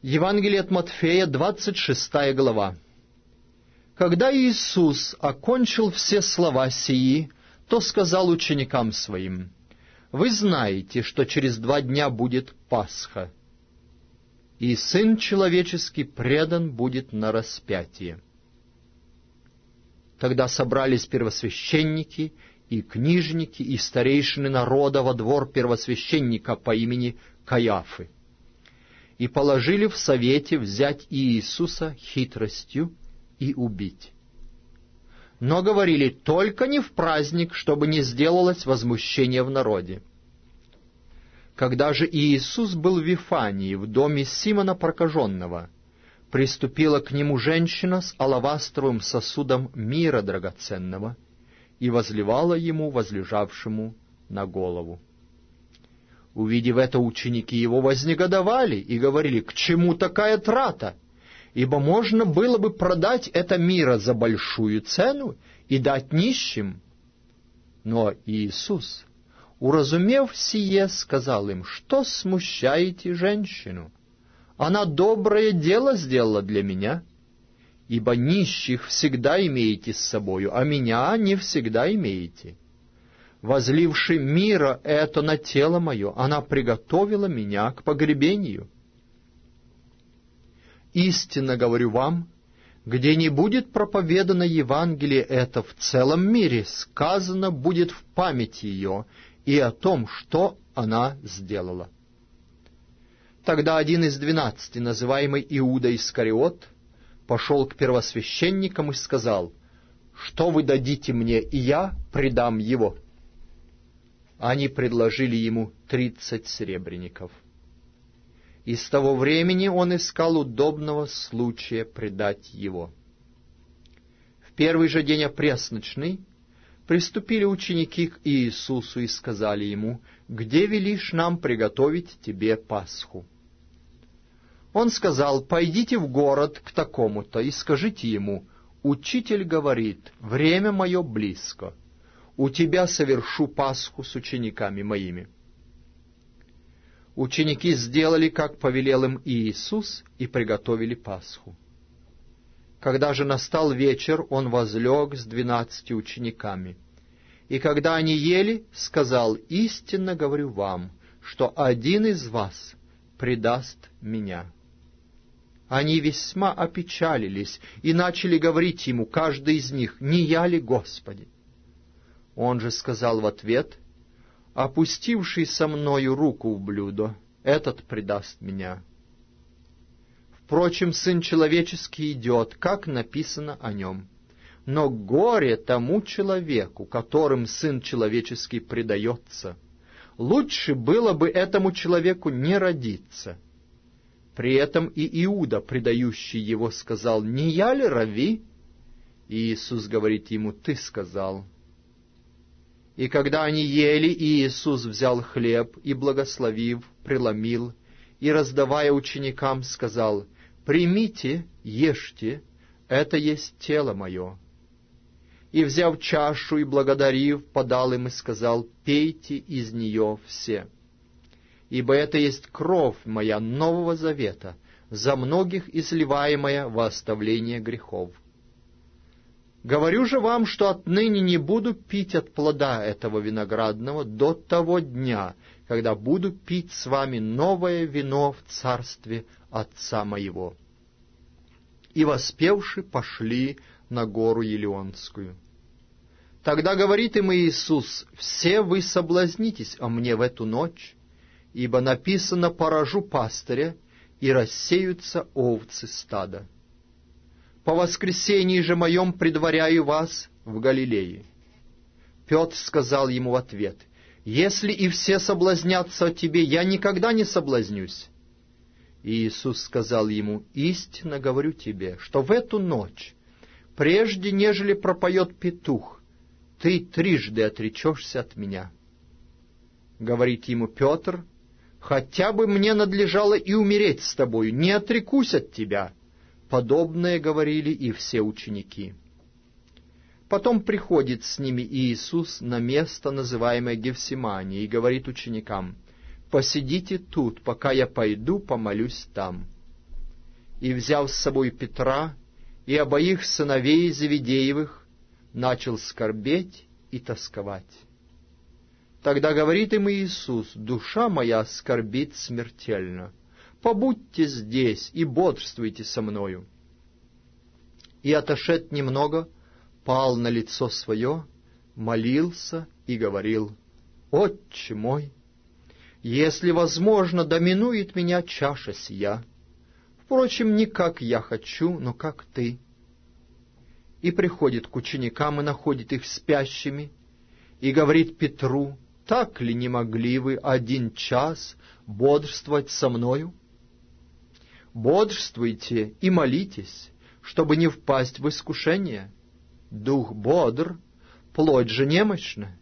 Евангелие от Матфея, 26 глава. Когда Иисус окончил все слова сии, то сказал ученикам Своим: «Вы знаете, что через 2 дня будет Пасха, и Сын Человеческий предан будет на распятие». Тогда собрались первосвященники и книжники и старейшины народа во двор первосвященника по имени Каиафы, и положили в совете взять Иисуса хитростью и убить. Но говорили: только не в праздник, чтобы не сделалось возмущение в народе. Когда же Иисус был в Вифании, в доме Симона Прокаженного, приступила к нему женщина с алавастровым сосудом мира драгоценного и возливала ему, возлежавшему на голову. Увидев это, ученики его вознегодовали и говорили: «К чему такая трата? Ибо можно было бы продать это миро за большую цену и дать нищим». Но Иисус, уразумев сие, сказал им: «Что смущаете женщину? Она доброе дело сделала для меня. Ибо нищих всегда имеете с собою, а меня не всегда имеете. Возливши мира это на тело мое, она приготовила меня к погребению. Истинно говорю вам, где не будет проповедано Евангелие это в целом мире, сказано будет в памяти ее и о том, что она сделала». Тогда один из 12, называемый Иуда Искариот, пошел к первосвященникам и сказал: «Что вы дадите мне, и я предам его?» Они предложили ему 30 серебряников. И с того времени он искал удобного случая предать его. В первый же день опресночный приступили ученики к Иисусу и сказали ему: «Где велишь нам приготовить тебе Пасху?» Он сказал: «Пойдите в город к такому-то и скажите ему: Учитель говорит, время мое близко. У тебя совершу Пасху с учениками моими». Ученики сделали, как повелел им Иисус, и приготовили Пасху. Когда же настал вечер, он возлег с 12 учениками. И когда они ели, сказал: «Истинно говорю вам, что один из вас предаст меня». Они весьма опечалились и начали говорить ему, каждый из них: «Не я ли, Господи?» Он же сказал в ответ: «Опустивший со мною руку в блюдо, этот предаст меня. Впрочем, Сын Человеческий идет, как написано о нем. Но горе тому человеку, которым Сын Человеческий предается. Лучше было бы этому человеку не родиться». При этом и Иуда, предающий его, сказал: «Не я ли, Рави?» И Иисус говорит ему: «Ты сказал». И когда они ели, Иисус взял хлеб и, благословив, преломил, и, раздавая ученикам, сказал: «Примите, ешьте, это есть тело мое». И, взяв чашу и благодарив, подал им и сказал: «Пейте из нее все. Ибо это есть кровь моя нового завета, за многих изливаемая во оставление грехов. Говорю же вам, что отныне не буду пить от плода этого виноградного до того дня, когда буду пить с вами новое вино в царстве Отца моего». И воспевши пошли на гору Елеонскую. Тогда говорит им Иисус: «Все вы соблазнитесь о мне в эту ночь, ибо написано: поражу пастыря, и рассеются овцы стада. По воскресении же моем предваряю вас в Галилее». Петр сказал ему в ответ: «Если и все соблазнятся о тебе, я никогда не соблазнюсь». И Иисус сказал ему: «Истинно говорю тебе, что в эту ночь, прежде нежели пропоет петух, ты 3 отречешься от меня». Говорит ему Петр: «Хотя бы мне надлежало и умереть с тобою, не отрекусь от тебя». Подобное говорили и все ученики. Потом приходит с ними Иисус на место, называемое Гефсимания, и говорит ученикам: «Посидите тут, пока я пойду помолюсь там». и, взяв с собой Петра и обоих сыновей Зеведеевых, начал скорбеть и тосковать. Тогда говорит им Иисус: «Душа моя скорбит смертельно. Побудьте здесь и бодрствуйте со мною». И, отошед немного, пал на лицо свое, молился и говорил: «Отче мой, если возможно, доминует меня чаша сия. Впрочем, не как я хочу, но как ты». И приходит к ученикам и находит их спящими, и говорит Петру: «Так ли не могли вы 1 час бодрствовать со мною? Бодрствуйте и молитесь, чтобы не впасть в искушение. Дух бодр, плоть же немощна».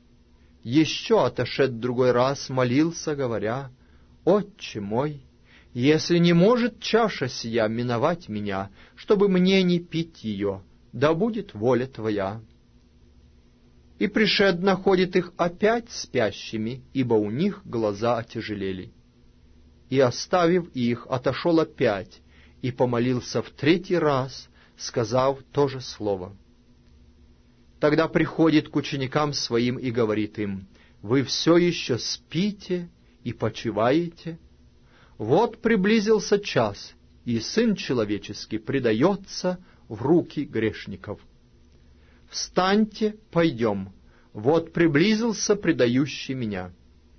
Еще отошед другой раз, молился, говоря: «Отче мой, если не может чаша сия миновать меня, чтобы мне не пить ее, да будет воля Твоя». И пришед находит их опять спящими, ибо у них глаза отяжелели. И, оставив их, отошел опять и помолился в 3 раз, сказав то же слово. Тогда приходит к ученикам своим и говорит им: «Вы все еще спите и почиваете? Вот приблизился час, и Сын Человеческий предается в руки грешников. Встаньте, пойдем, вот приблизился предающий меня».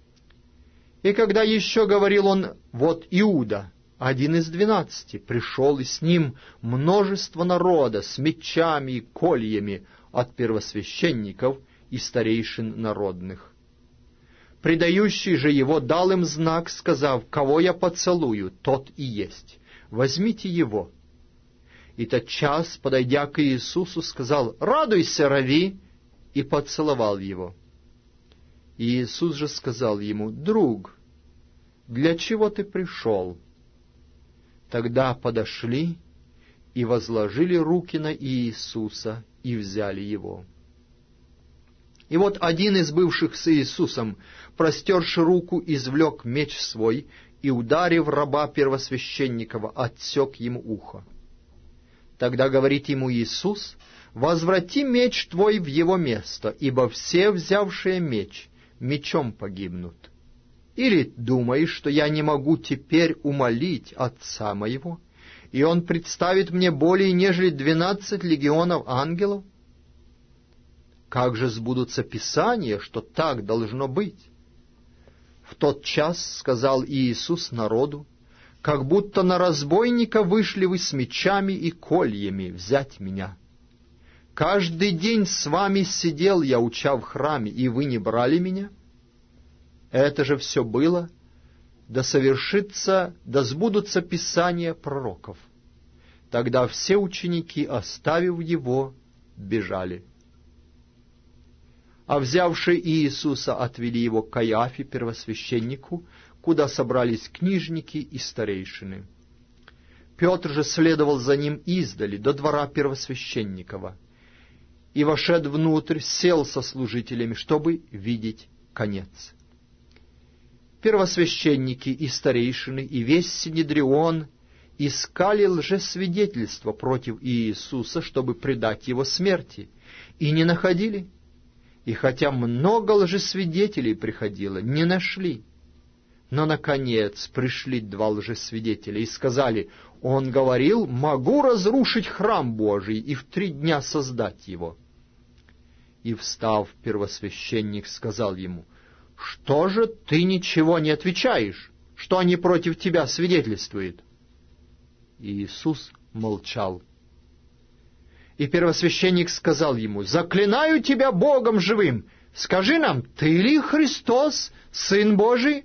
И когда еще говорил он, вот Иуда, один из 12, пришел, и с ним множество народа с мечами и кольями от первосвященников и старейшин народных. Предающий же его дал им знак, сказав: «Кого я поцелую, тот и есть. Возьмите его». И тотчас, подойдя к Иисусу, сказал: «Радуйся, Рави!» и поцеловал его. И Иисус же сказал ему: «Друг, для чего ты пришел?» Тогда подошли и возложили руки на Иисуса и взяли его. И вот один из бывших с Иисусом, простерши руку, извлек меч свой и, ударив раба первосвященникова, отсек ему ухо. Тогда говорит ему Иисус: «Возврати меч твой в его место, ибо все, взявшие меч, мечом погибнут. Или думаешь, что я не могу теперь умолить Отца моего, и Он представит мне более нежели 12 легионов ангелов? Как же сбудутся Писания, что так должно быть?» В тот час сказал Иисус народу: «Как будто на разбойника вышли вы с мечами и кольями взять меня. Каждый день с вами сидел я, уча в храме, и вы не брали меня? Это же все было, да совершится, да сбудутся Писания пророков». Тогда все ученики, оставив его, бежали. А взявшие Иисуса отвели его к Каиафе, первосвященнику, куда собрались книжники и старейшины. Петр же следовал за ним издали, до двора первосвященникова, и, вошед внутрь, сел со служителями, чтобы видеть конец. Первосвященники и старейшины, и весь Синедрион искали лжесвидетельства против Иисуса, чтобы предать его смерти, и не находили. И хотя много лжесвидетелей приходило, не нашли. Но, наконец, пришли 2 лжесвидетеля и сказали: «Он говорил: могу разрушить храм Божий и в 3 дня создать его». И, встав, первосвященник сказал ему: «Что же ты ничего не отвечаешь? Что они против тебя свидетельствуют?» И Иисус молчал. И первосвященник сказал ему: «Заклинаю тебя Богом живым, скажи нам, ты ли Христос, Сын Божий?»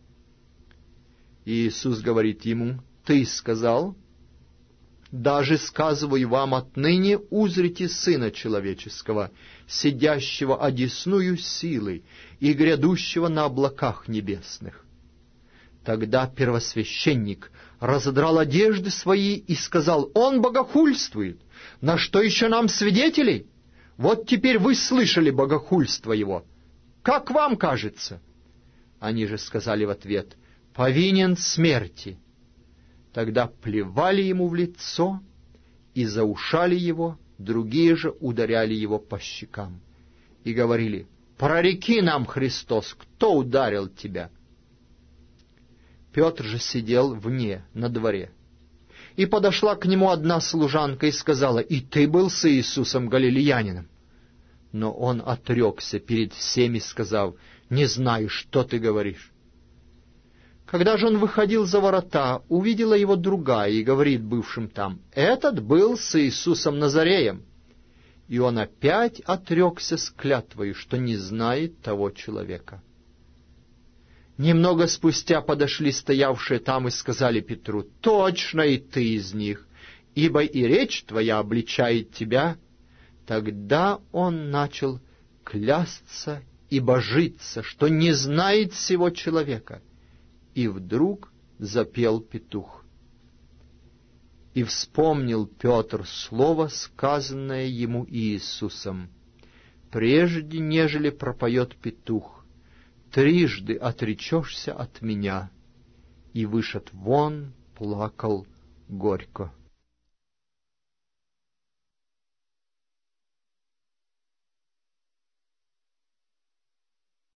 И Иисус говорит ему: «Ты сказал. Даже сказываю вам, отныне узрите Сына Человеческого, сидящего одесную силы и грядущего на облаках небесных». Тогда первосвященник разодрал одежды свои и сказал: «Он богохульствует! На что еще нам свидетелей? Вот теперь вы слышали богохульство его. Как вам кажется?» Они же сказали в ответ: «Повинен смерти». Тогда плевали ему в лицо и заушали его, другие же ударяли его по щекам и говорили: «Прореки нам, Христос, кто ударил тебя?» Петр же сидел вне, на дворе. И подошла к нему одна служанка и сказала: «И ты был с Иисусом Галилеянином?» Но он отрекся перед всеми, сказав: «Не знаю, что ты говоришь». Когда же он выходил за ворота, увидела его другая и говорит бывшим там: «Этот был с Иисусом Назареем». И он опять отрекся с клятвою, что не знает того человека. Немного спустя подошли стоявшие там и сказали Петру: «Точно и ты из них, ибо и речь твоя обличает тебя». Тогда он начал клясться и божиться, что не знает сего человека. И вдруг запел петух. И вспомнил Петр слово, сказанное ему Иисусом: «Прежде, нежели пропоет петух, трижды отречешься от меня». И вышед вон, плакал горько.